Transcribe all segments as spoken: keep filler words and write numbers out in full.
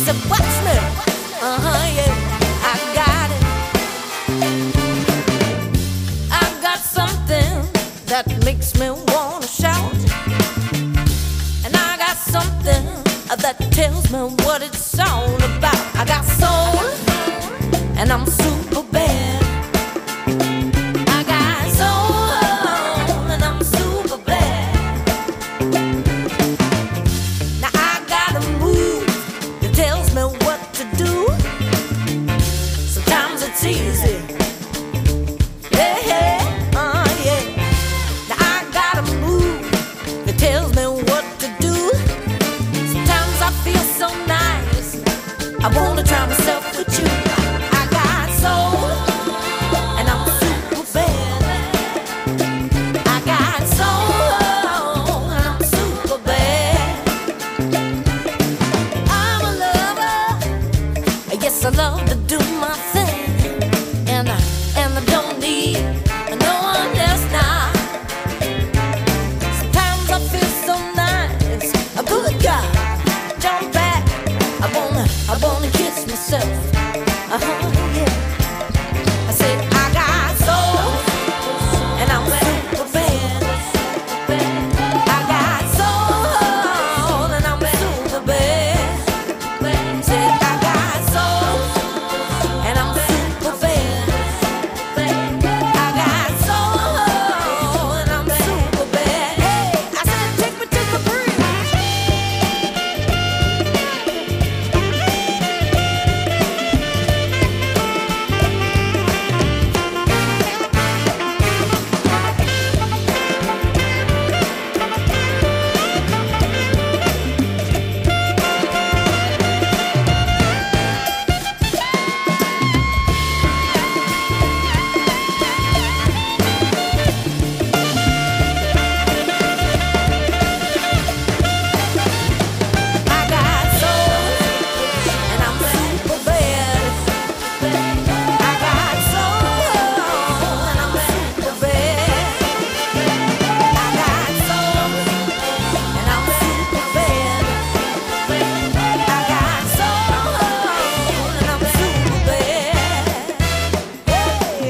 said, watch me. Uh-huh, yeah, I got it. I got something that makes me wanna shout, and I got something that tells me what it's all about. I got soul, and I'm super bad. I got soul, and I'm super bad. Now I got a move that tells me what to do. Sometimes it's easy. Yeah, yeah, uh, yeah. Now I got a move that tells me what to do. Sometimes I feel so nice, I wanna try myself with you. I got soul, and I'm super bad. I got soul, and I'm super bad. I'm a lover, yes, I love to do my thing, and I, and I don't need no one else now. Sometimes I feel so nice, a good guy, jump back, I wanna, I wanna kiss myself. Uh-huh, yeah. I said I got soul, and I'm super bad. I got soul, and I'm super bad. Said I got soul, and I'm super bad. I got soul, and I'm super bad. Hey, I said take me to the bridge. I got soul, and I'm super bad. I got soul, and I'm super bad. I got soul, and I'm super bad. I got soul, and I'm super bad. Hey.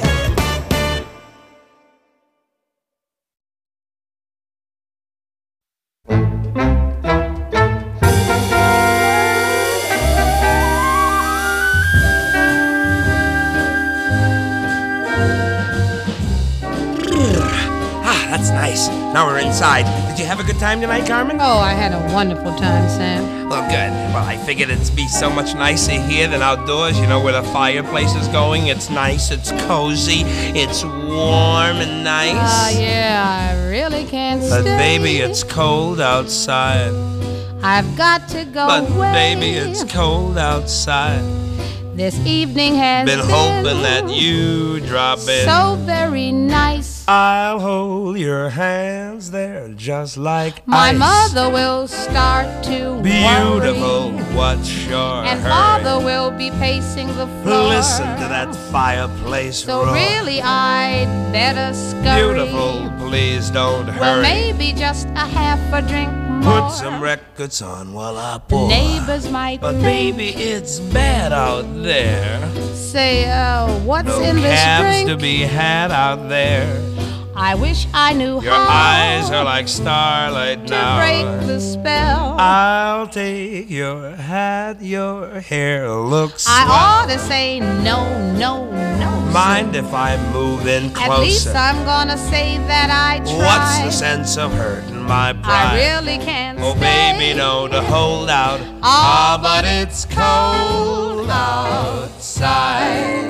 Ah, that's nice. Now we're inside. Did you have a good time tonight, Carmen? Oh, I had a wonderful time, Sam. Well, good. Well, I figured it'd be so much nicer here than outdoors, you know, where the fireplace is going. It's nice, it's cozy, it's warm and nice. Ah, yeah, I really can't But stay. baby, it's cold outside. I've got to go But away. baby, it's cold outside. This evening has Been been hoping that you drop in. so very nice. I'll hold your hands there just like My ice. mother will start to Beautiful, worry, what's your and hurry? father will be pacing the floor. Listen to that fireplace So roar. really I'd better scurry. Beautiful, please don't hurry. Well, maybe just a half a drink more. Put some records on while I The pour. neighbors might But think, baby, it's bad out there. say, uh, what's No in this cabs drink? to be had out there. I wish I knew Your how eyes are like starlight to now. break the spell. I'll take your hat, your hair looks swell. I ought to say no, no, no. Mind if I move in closer? At least I'm gonna say that I tried. What's the sense of hurting my pride? I really can't Oh, stay. baby, no, to hold out. Ah, Ah, but it's cold outside.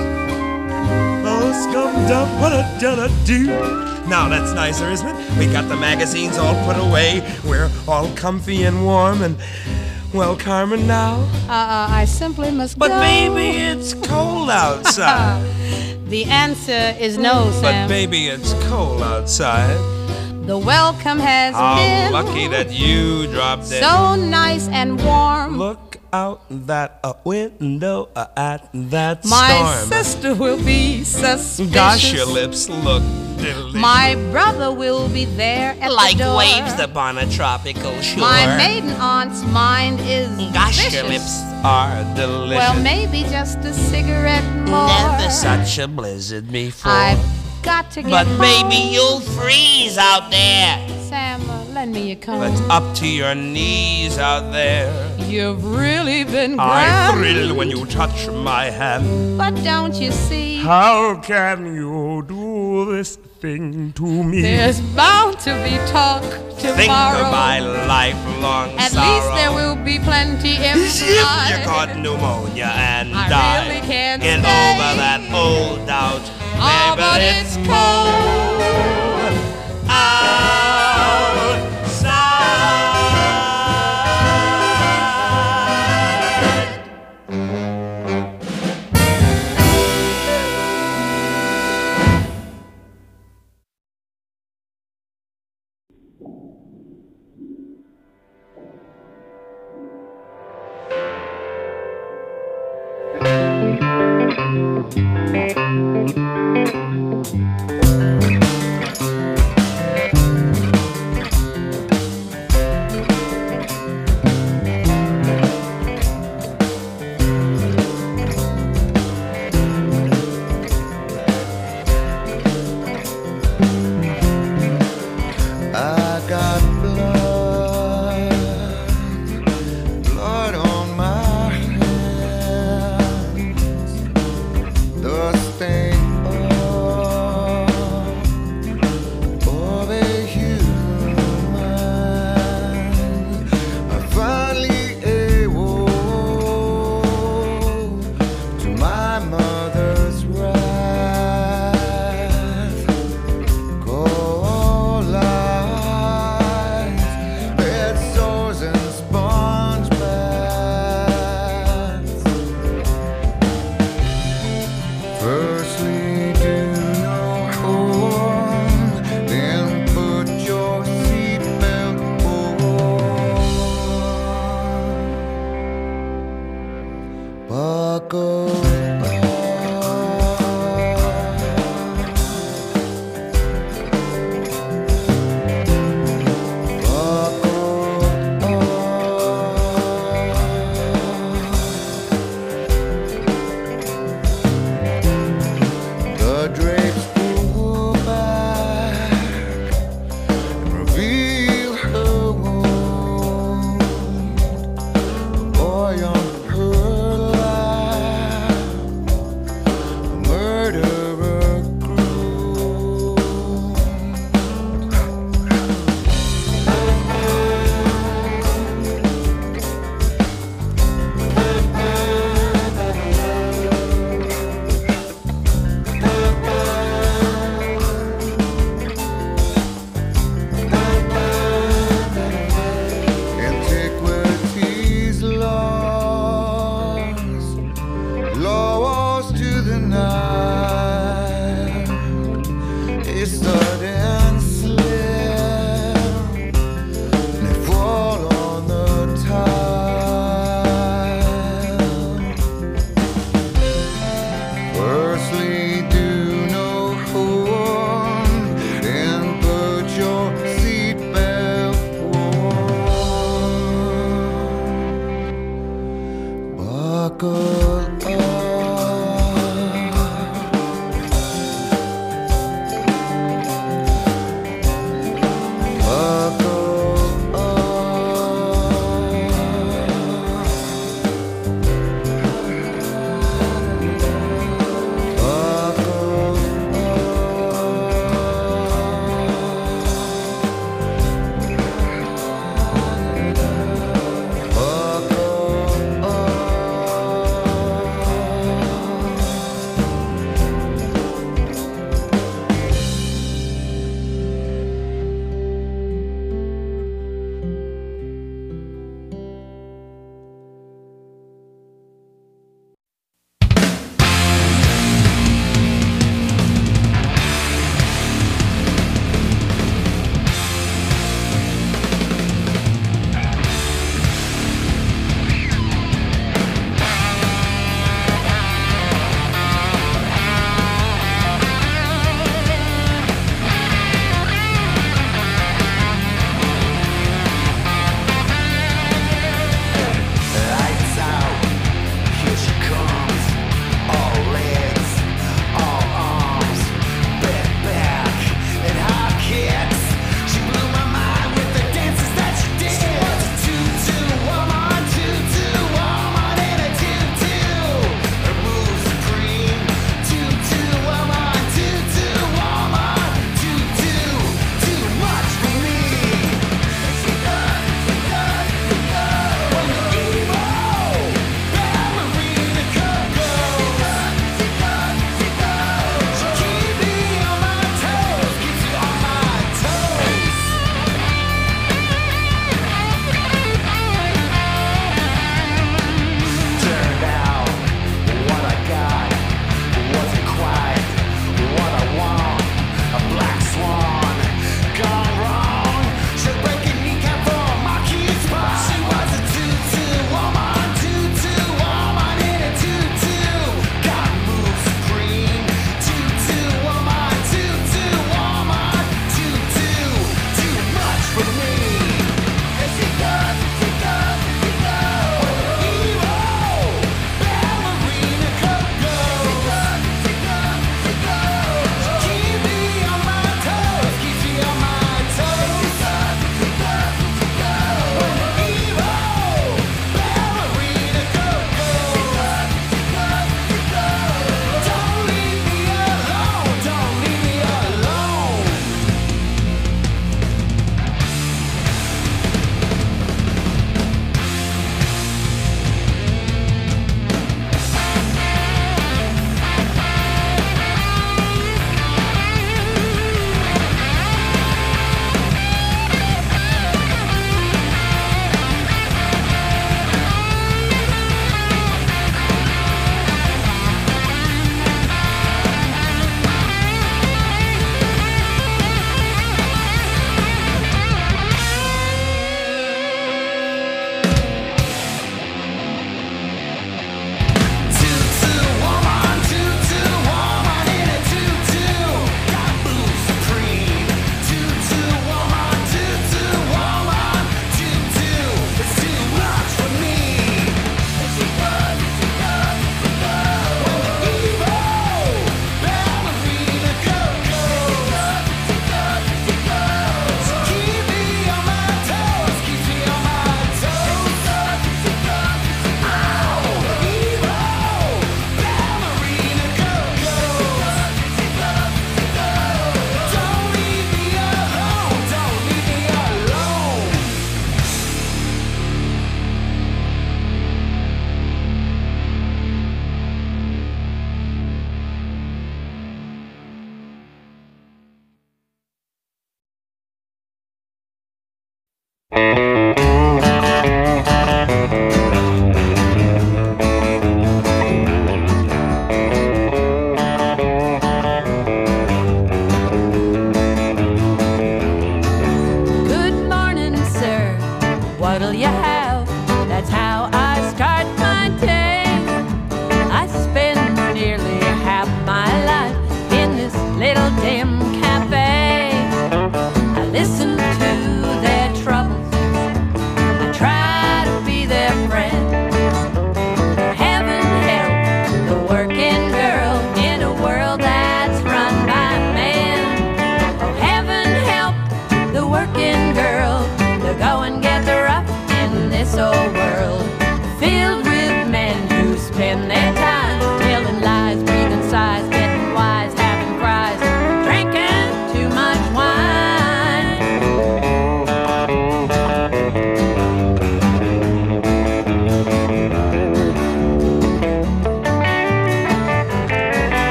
Oh, scum dum, what a da do. Now that's nicer, isn't it? We got the magazines all put away. We're all comfy and warm and, well, Carmen, now. Uh, uh, I simply must But go. baby, it's cold outside. The answer is no, But Sam. baby, it's cold outside. The welcome has How been lucky that you dropped in. so nice and warm. Look out that uh, window uh, at that My storm. sister will be suspicious. Gosh, your lips look delicious. My brother will be there at like the door. waves upon a tropical shore. My maiden aunt's mind is Gosh, vicious. your lips are delicious. Well, maybe just a cigarette more. Never such a blizzard before. I've got to get But home. baby, you'll freeze out there. Sam, uh, lend me your comb. But up to your knees out there. You've really been I grand. thrill when you touch my hand. But don't you see? How can you do this thing to me? There's bound to be talk tomorrow. Think of my lifelong At sorrow. least there will be plenty If you implied. caught pmeumonia and I died, really can't get stay. over that old doubt. Oh, Baby, but it's it's cold outside. I got blood, blood on my hands, the stain of, of a human. I finally awoke to my mother's wrath. Cold lies, red sores and sponge baths. Firstly, do no harm, then put your seatbelt on. Buckle up. The drapes pull back and reveal her wound. A boy on her lap, a murderer groomed. Antiquities lost, lost to the night. A sudden slip, they fall on the tile. Firstly, do no harm, then put your seatbelt on. Buckle up. Buckle up.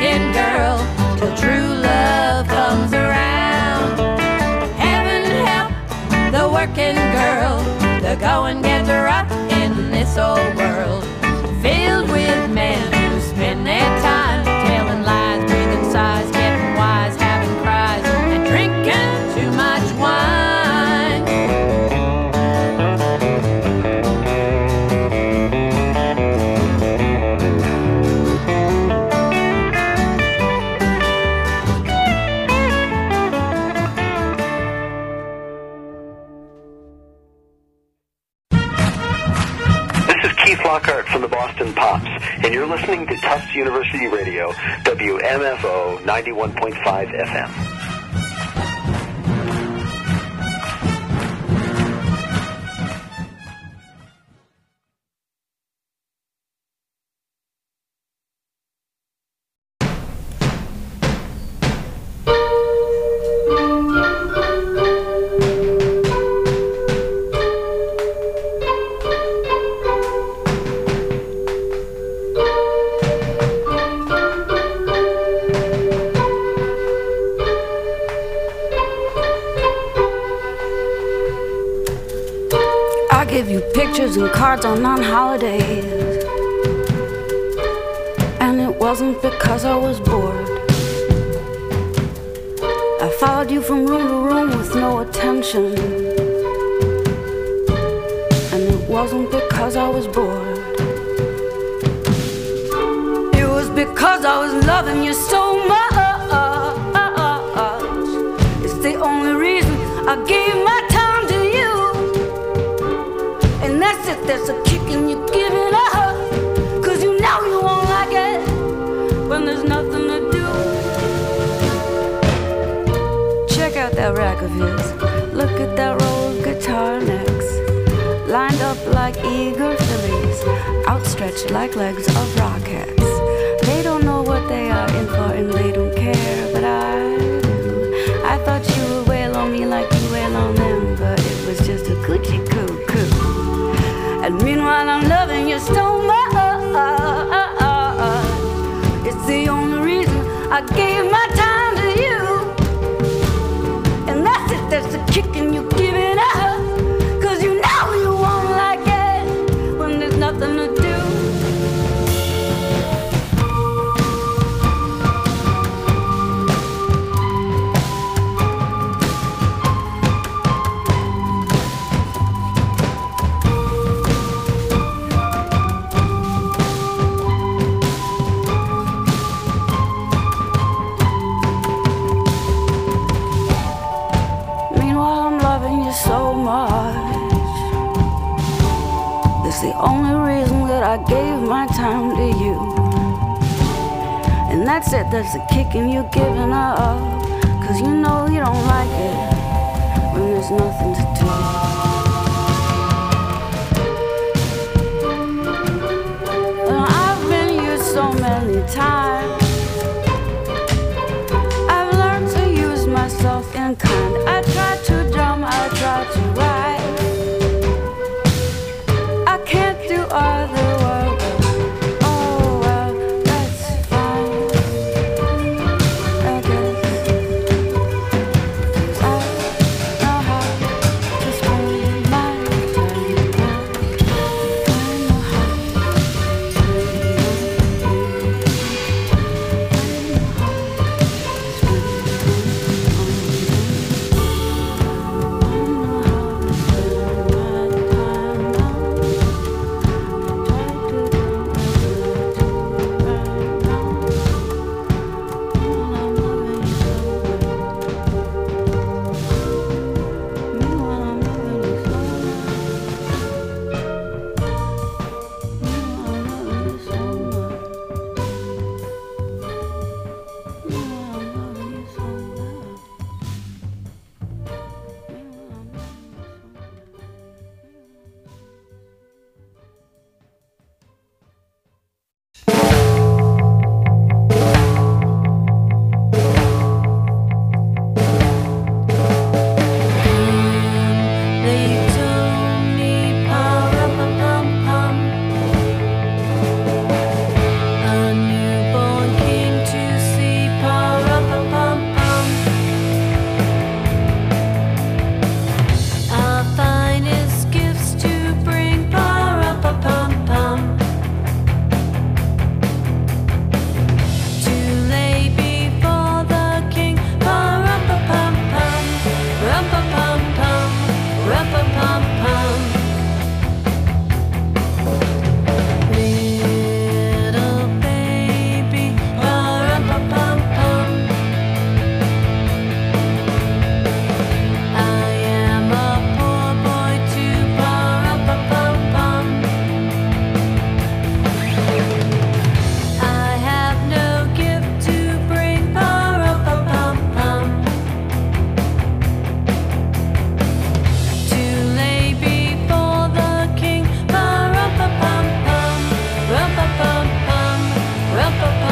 working girl till true love comes around. Heaven help the working girl, the going gets rough in this old world, filled with men who spend their time telling lies, breathing sighs, getting wise, having cries, and drinking too much wine. Lockhart from the Boston Pops, and you're listening to Tufts University Radio, W M F O ninety-one point five F M. Pictures and cards on non-holidays, and it wasn't because I was bored. I followed you from room to room with no attention, and it wasn't because I was bored. It was because I was loving you so much. It's the only reason I gave my time to you. And that's it, there's a kick in you giving up, 'cause you know you won't like it when there's nothing to do. Check out that rack of his, look at that row of guitar necks, lined up like eager fillies, outstretched like legs of rockets. They don't know what they are in for and they don't care, but I do. I thought you would wail on me like you wail on them, but it was just a coochie coo coo. And meanwhile I'm loving you so much. It's the only reason I gave my time to you. And that's it, that's the kicking you giving up, 'cause you know you won't like it when there's nothing to do. So much. That's the only reason that I gave my time to you. And that's it, that's the kicking you giving up, 'cause you know you don't like it when there's nothing to do. And I've been used so many times, I've learned to use myself in kind. I try to drum, I try to write, I can't do other work. Oh well, that's fine, I guess, 'cause I know how to spin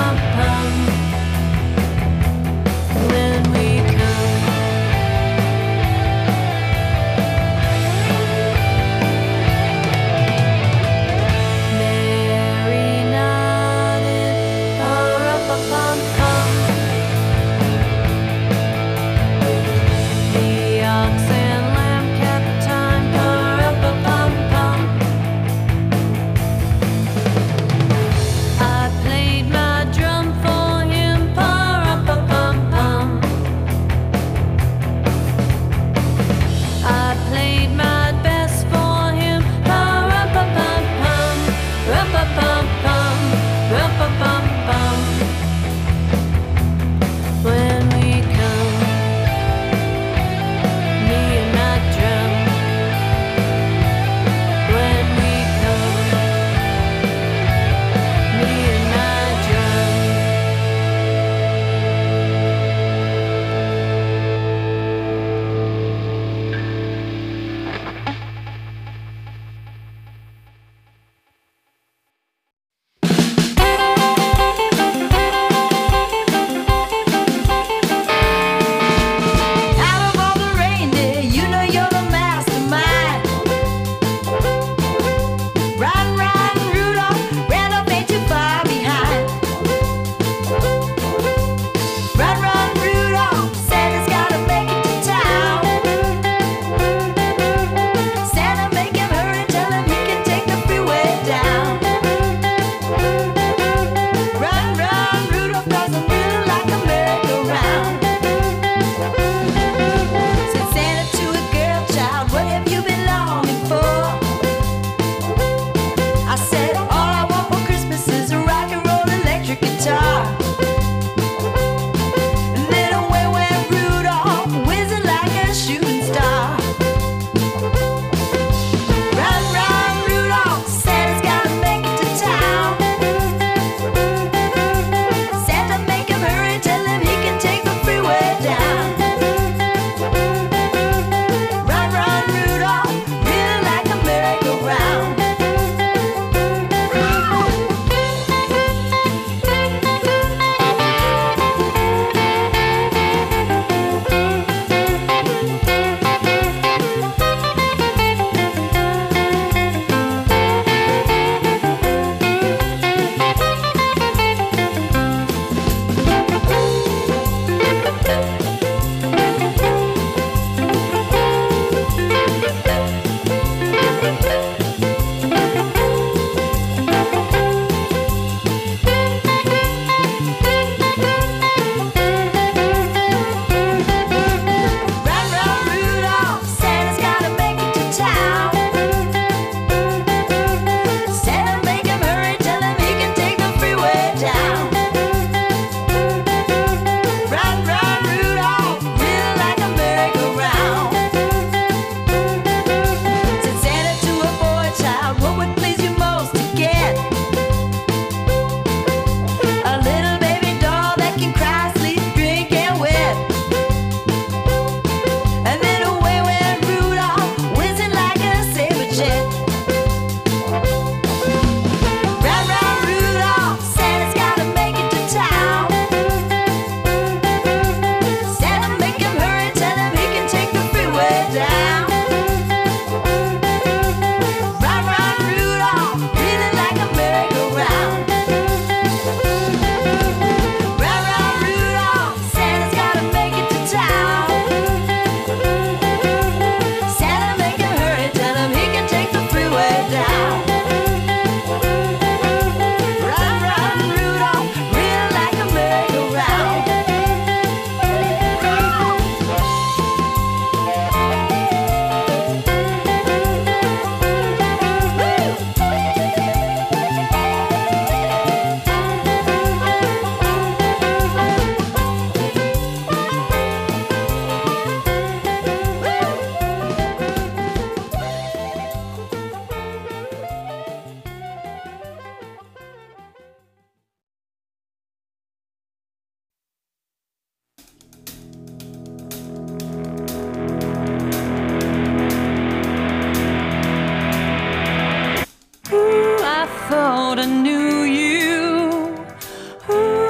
thought I knew you. Ooh,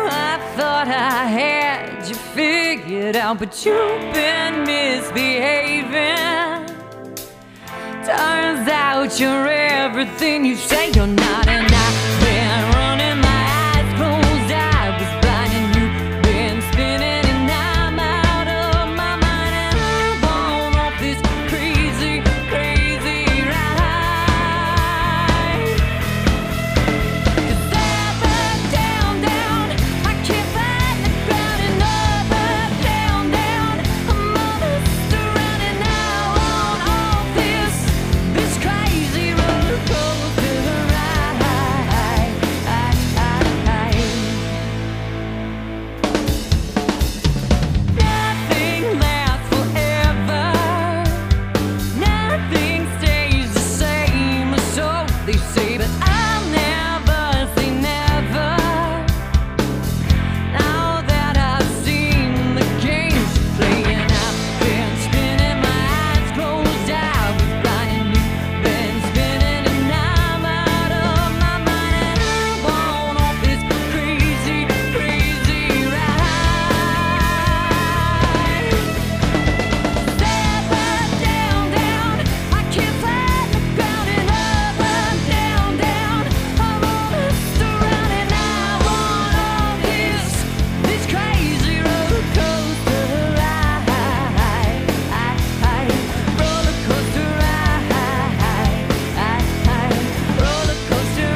I had you figured out, but you've been misbehaving. Turns out you're everything you say you're not, and I've been running my eyes closed. I was blind and you've been spinning, and I'm out of my mind, and I'm on off this crazy, crazy ride. 'Cause up and down, down, I can't find the ground, and up and down, down, I'm almost around, and now on off this, this crazy roller coaster ride. Nothing lasts forever. Nothing stays the same, so they say, but I'll never say never. Now that I've seen the games you're playing, I've been spinning my eyes closed. I was blind and you've been spinning, and I'm out of my mind, and I'm on off this crazy, crazy ride. Up and down, down, I can't find the ground, and up and down, down, I'm almost around, and I'm on off this, this crazy roller coaster ride. Roller coaster ride. Roller coaster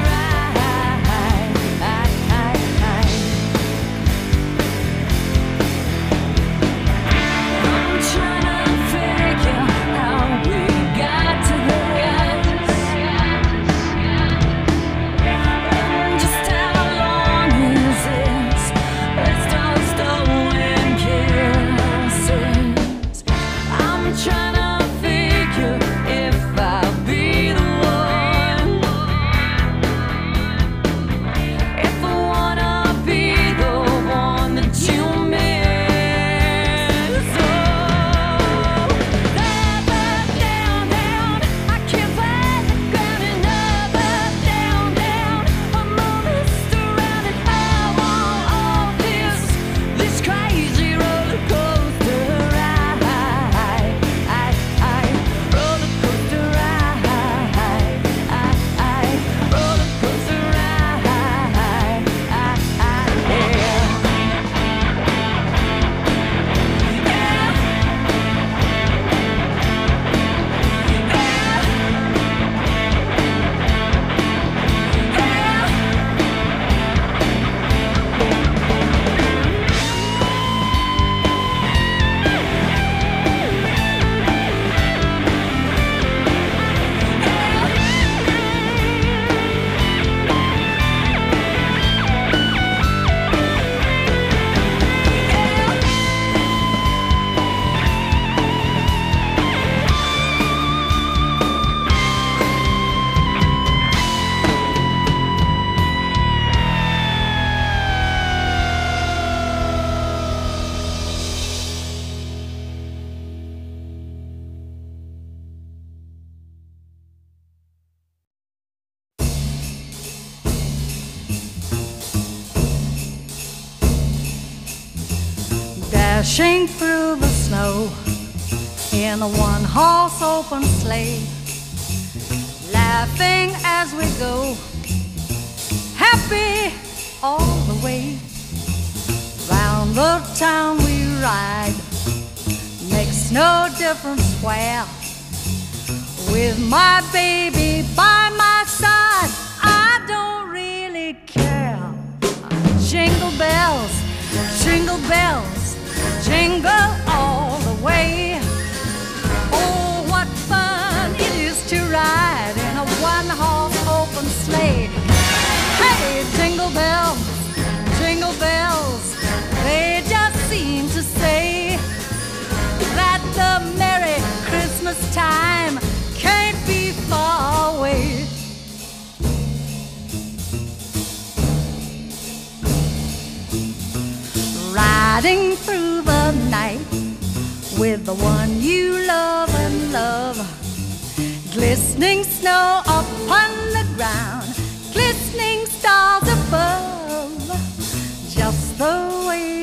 I'm trying to figure how we got to this, and just how long is this? Let's start stolen kisses. I'm trying to figure if I'll be the one, if I wanna be the one that you miss. Oh, up and down, down, I can't find the ground, and up and down, down, I'm almost around, and I'm on off this, this crazy roller coaster ride. Roller coaster ride. Roller coaster ride. Dashing through the snow in a one-horse open sleigh, laughing as we go, happy all the way. Round the town we ride, makes no difference where. With my baby by my side, I don't really care. Jingle bells, jingle bells, jingle all the way. Oh, what fun it is to ride in a one-horse open sleigh. Hey, jingle bells, jingle bells, they just seem to say that the Merry Christmas time can't be far away. Riding through the night with the one you love and love, glistening snow upon the ground, glistening stars above, just the way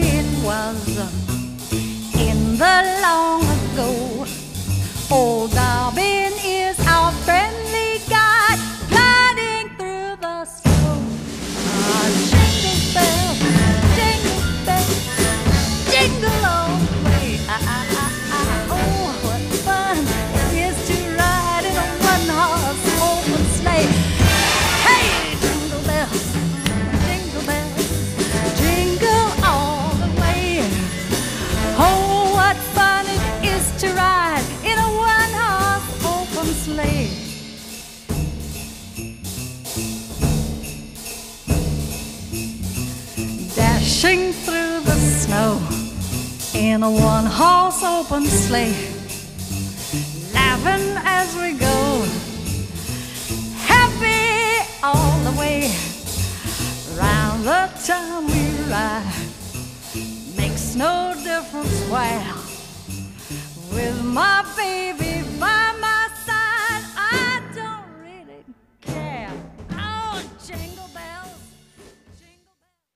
was in the long ago. Old Dobbin is our friendly guide, gliding through the snow. Ah, jingle bells, jingle bells, jingle all the way. Ah, ah, ah, ah, oh, what fun it is to ride in a one-horse open sleigh. Hey, jingle bells, jingle bells, jingle all the way. Oh, what fun it is to ride in a one-horse open sleigh. Dashing through the snow in a one-horse open sleigh, laughing as we go, happy all the way. Round the town we ride, makes no difference where. With my baby by my side, I don't really care. Oh, jingle bells, jingle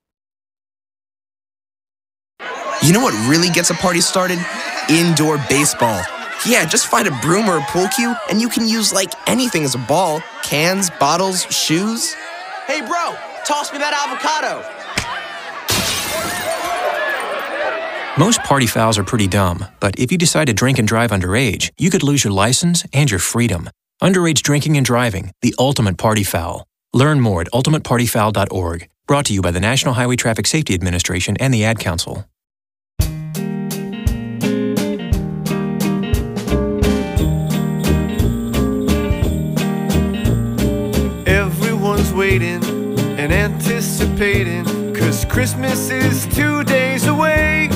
bells. You know what really gets a party started? Indoor baseball. Yeah, just find a broom or a pool cue, and you can use like anything as a ball. Cans, bottles, shoes. Hey bro, toss me that avocado. Most party fouls are pretty dumb, but if you decide to drink and drive underage, you could lose your license and your freedom. Underage drinking and driving, the ultimate party foul. Learn more at ultimate party foul dot org. Brought to you by the National Highway Traffic Safety Administration and the Ad Council. Everyone's waiting and anticipating, 'cause Christmas is two days away.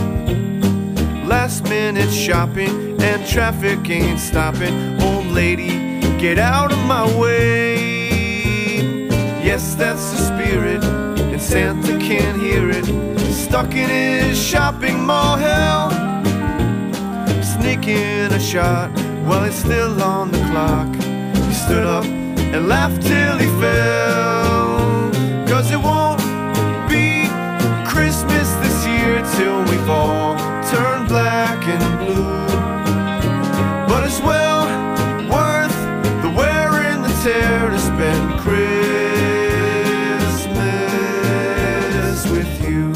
Last minute shopping and traffic ain't stopping. Old lady, get out of my way. Yes, that's the spirit, and Santa can't hear it. Stuck in his shopping mall hell, sneaking a shot while it's still on the clock. He stood up and laughed till he fell, 'cause it won't be Christmas this year till we've all turned black and blue. But it's well worth the wear and the tear to spend Christmas with you.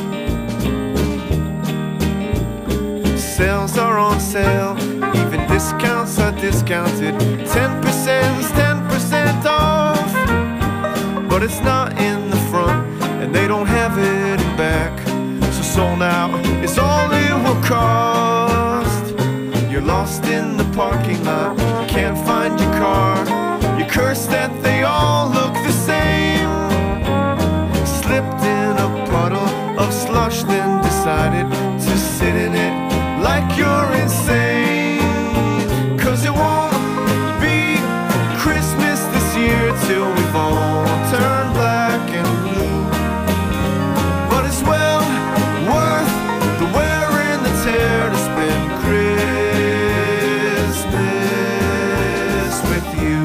Sales are on sale, even discounts are discounted. ten percent's ten percent off, but it's not in the front and they don't have it in back. So sold out is all it will cost. You're lost in the parking lot, can't find your car. You curse that they all look the same. Slipped in a puddle of slush, then decided to sit in it like you're insane. 'Cause it won't be Christmas this year till we've all turned black and blue. But it's well worth the wear and the tear to spend Christmas with you.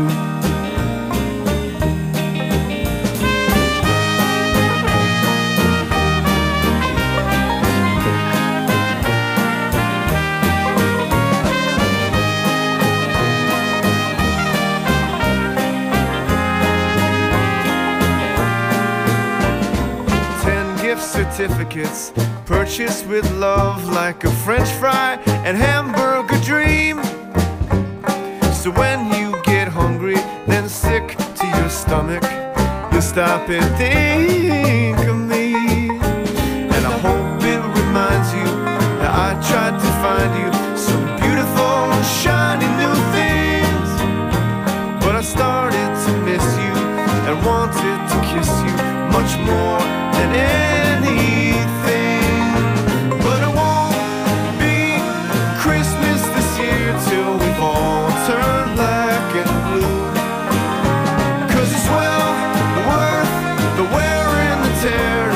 Certificates purchased with love, like a French fry and hamburger dream. So when you get hungry, then sick to your stomach, you'll stop and think of me. And I hope it reminds you that I tried to find you some beautiful, shiny new things. But I started to miss you and wanted to kiss you much more than anything. But it won't be Christmas this year till we've all turned black and blue. 'Cause it's well worth the wear and the tear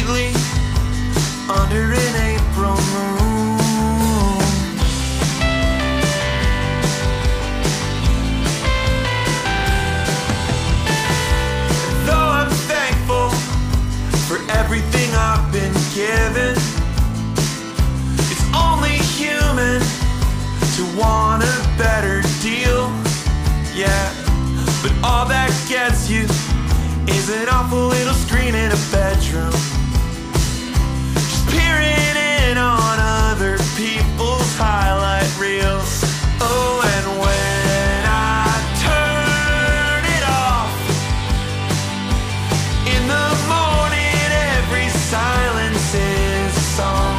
sweetly under an April moon. Though I'm thankful for everything I've been given, it's only human to want a better deal. Yeah, but all that gets you is an awful little screen in a bedroom, just peering in on other people's highlight reels. Oh, and when I turn it off in the morning, every silence is a song.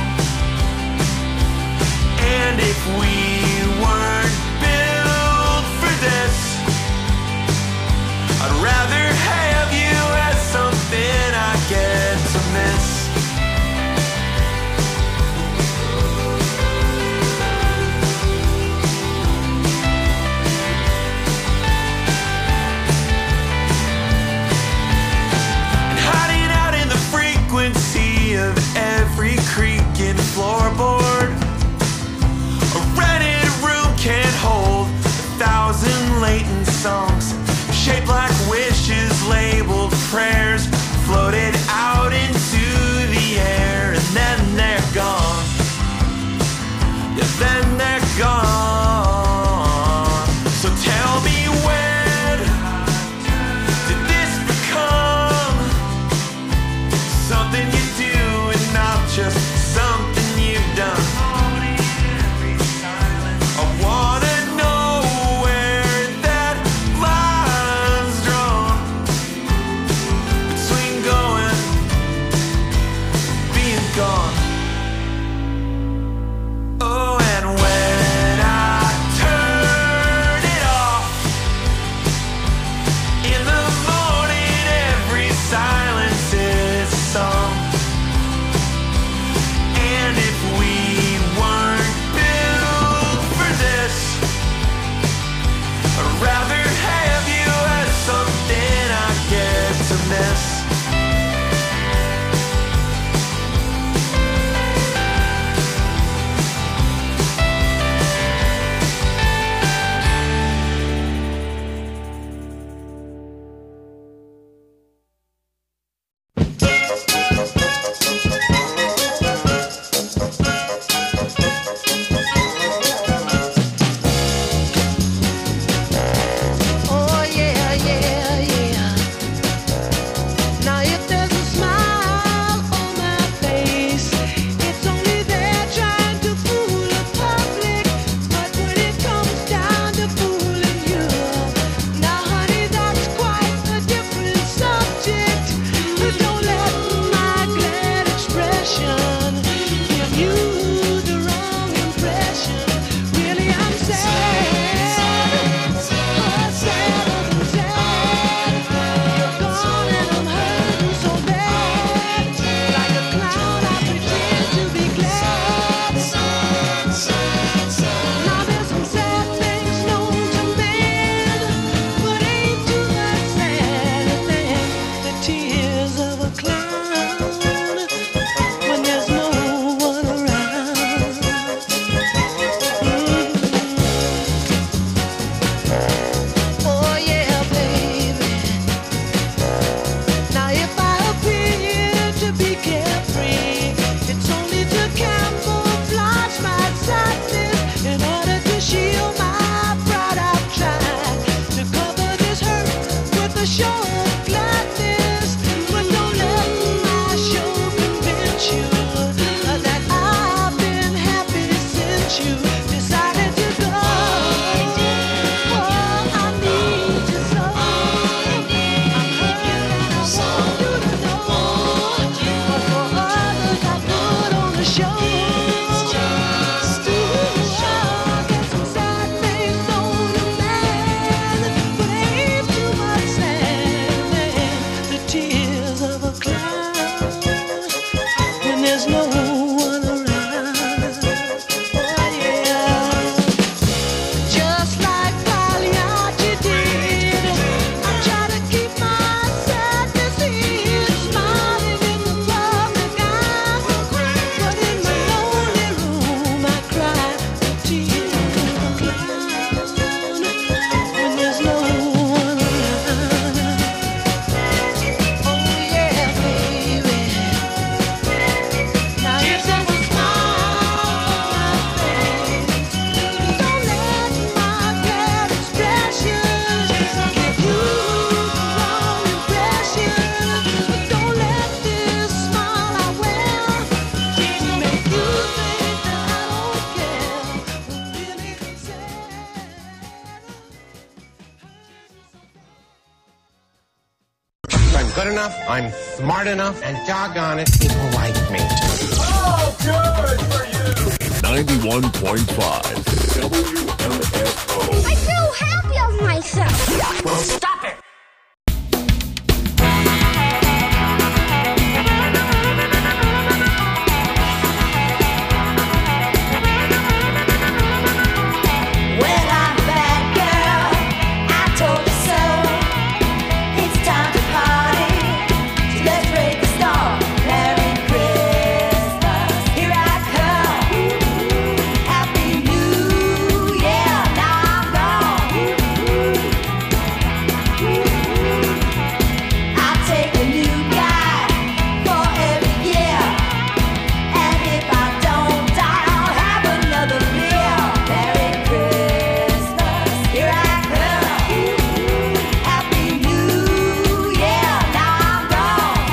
And if we weren't built for this, I'd rather have you as something I get to miss. And hiding out in the frequency of every creaking floorboard, a rented room can't hold a thousand latent songs, shaped like wishes, labeled prayers, floated out into the air, and then they're gone. Yeah, then they're gone. So tell me, when did this become something you do and not just something you've done? I wanna know where that line's drawn between going and being gone. Oh, and when I turn it off in the morning, every silence is a song. And if we weren't built for this, I'd rather have you as something I get to miss. Oh yeah, yeah, yeah. Now if there's a smile on my face, it's only there trying to fool the public. But when it comes down to fooling you, now honey, that's quite a different subject. But don't let my glad expression give you the wrong impression. Really, I'm sad. Oh, sad, I'm sad. You're gone and I'm hurting so bad. Like a clown, I pretend to be glad. Now there's some sad things known to men, but ain't too much sadder than the tears of a clown when there's no one around. Oh yeah, baby. Now if I appear to be carefree, it's only to camouflage my sadness. In order to shield my pride, I've tried to cover this hurt with a show of gladness. But don't enough, I'm smart enough, and doggone it, people like me. Oh, good for you! ninety-one point five W M F O. I feel happy of myself. Well, stop it! Well, I'm a bad girl, I told you so. It's time to party, so let's break the storm. Merry Christmas, here I come. Happy New Year, now I'm gone. I'll take a new guy for every year. And if I don't die, I'll have another beer. Merry Christmas, here I come. Happy New Year, now I'm gone.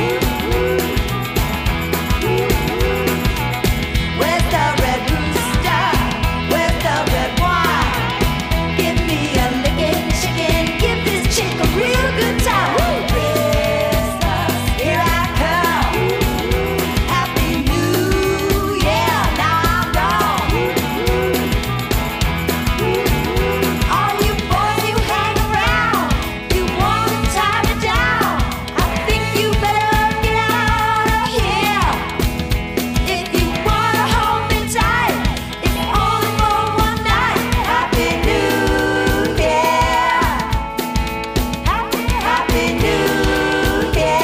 Where's the red rooster? Where's the red wine? Give me a licking chicken, give this chick a real good time. Woo! Christmas, here I come. Happy New Year, now I'm gone. All you boys, you hang around, you wanna tie me down. I think you better get out of here. If you wanna hold me tight, it's only for one night. Happy New Year. Happy, Happy New Year.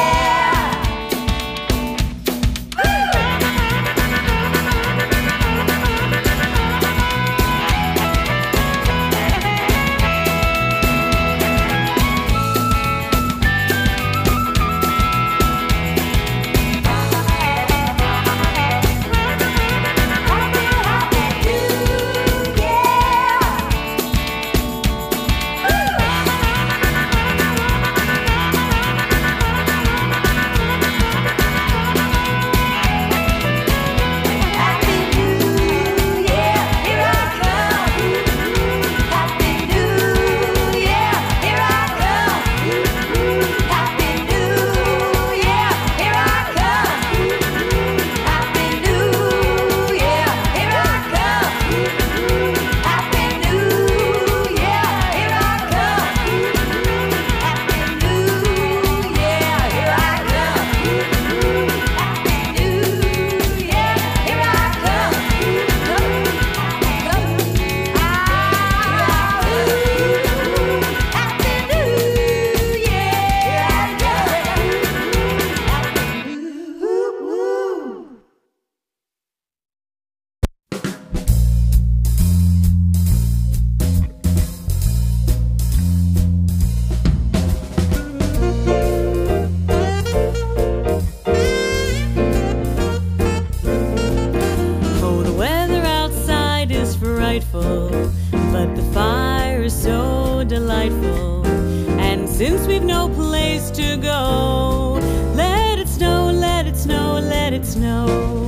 Oh, the weather outside is frightful, but the fire is so delightful. And since we've no place to go, let it snow, let it snow, let it snow.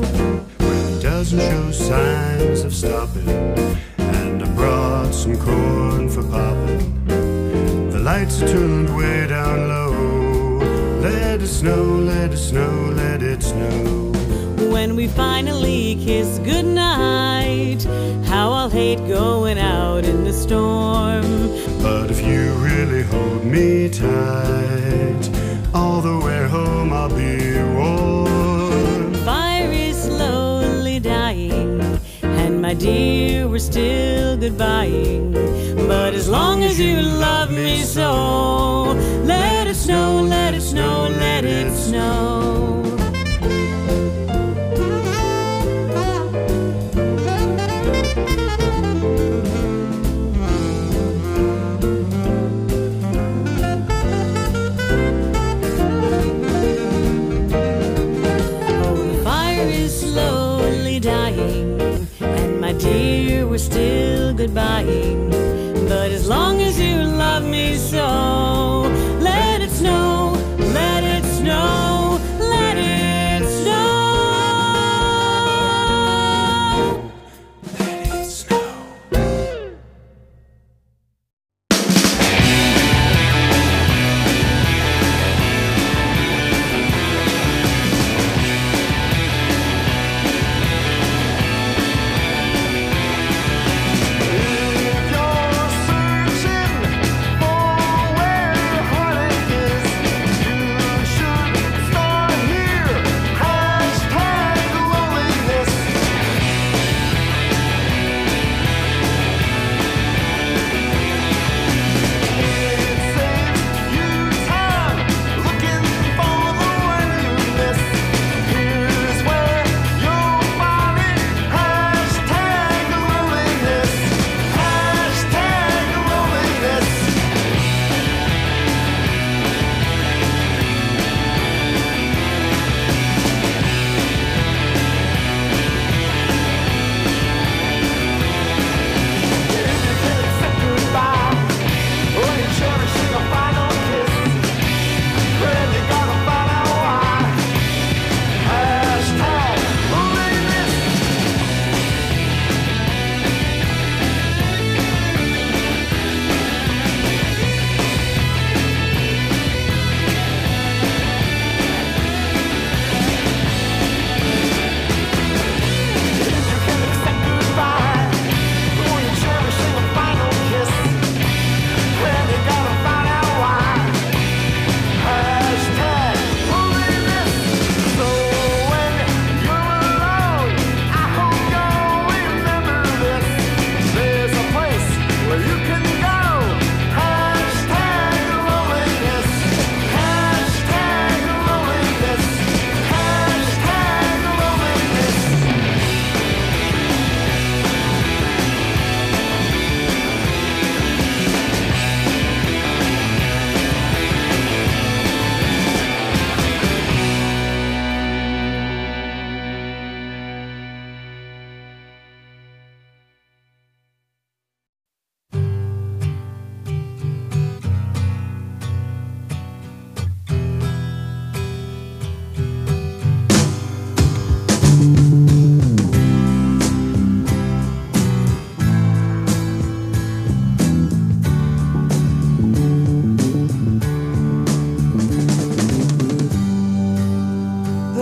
When it doesn't show signs of stopping, and I brought some corn for popping. The lights are turned way down low. Let it snow, let it snow, let it snow. When we finally kiss goodnight, how I'll hate going out in the storm. But if you really hold me tight, all the way home I'll be warm. Fire is slowly dying, and my dear, we're still goodbying. But as long as you love me so, let it snow, let it snow, let it snow. Dear, we're still goodbying. But as long as you love me so, let it snow, let it snow, let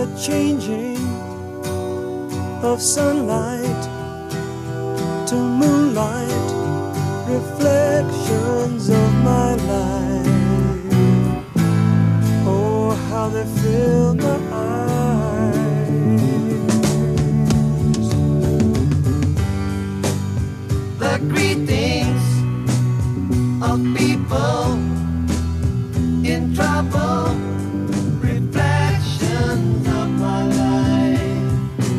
changing of sunlight to moonlight, reflections of my life. Oh, how they fill my eyes. The greetings of people in trouble, reflections of my life.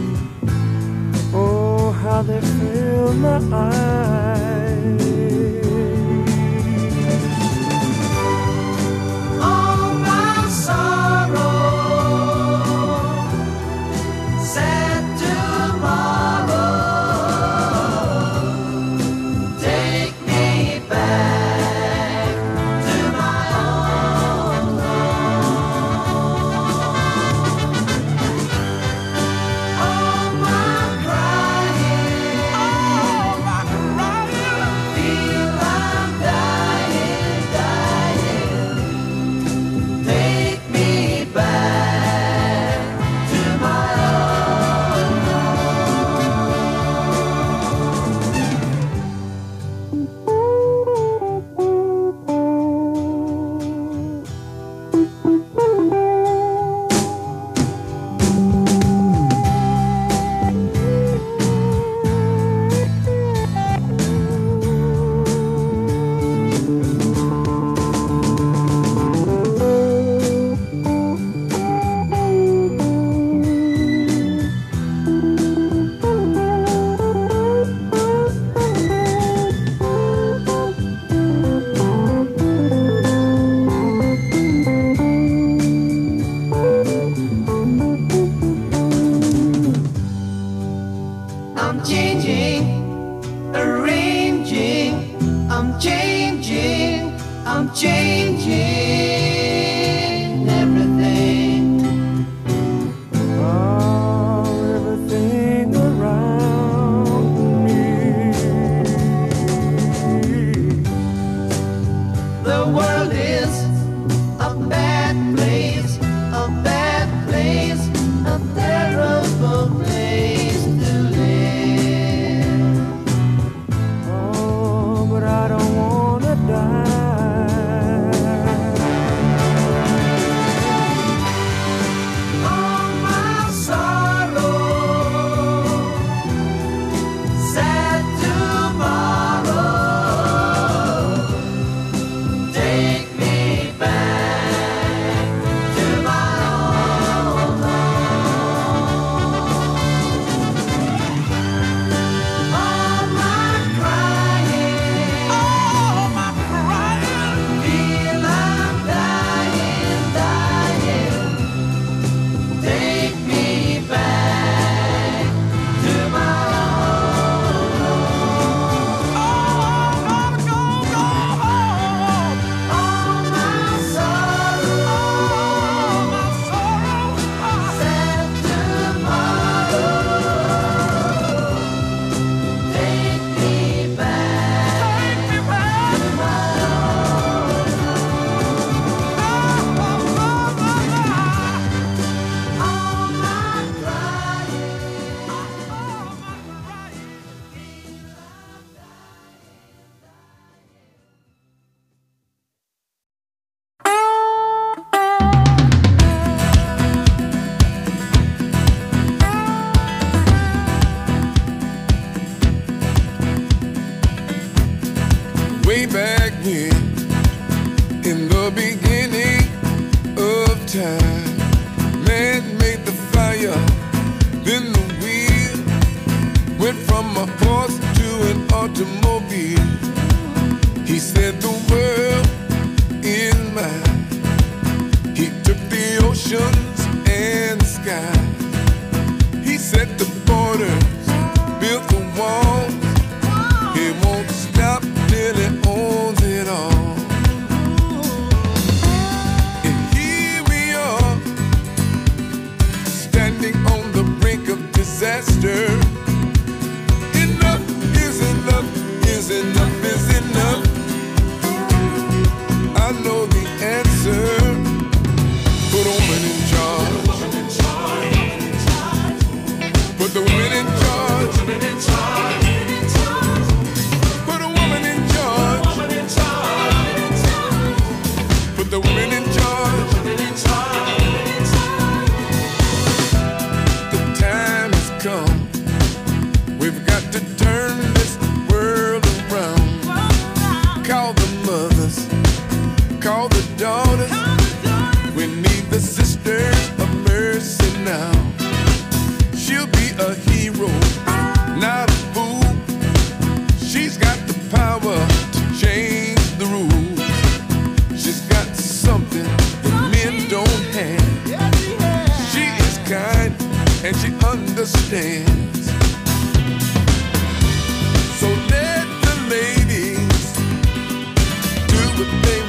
Oh, how they fill my eyes. All my sorrow, sad tomorrow, take me back to my own home. All my crying, all my charge. Put the women in charge. Put a woman in charge. Put the women in charge. The time has come. We've got to turn this world around. Call the mothers, call the daughters. We need the sisters of mercy now. She'll be a hero, not a fool. She's got the power to change the rules. She's got something that men don't have. She is kind and she understands. So let the ladies do what they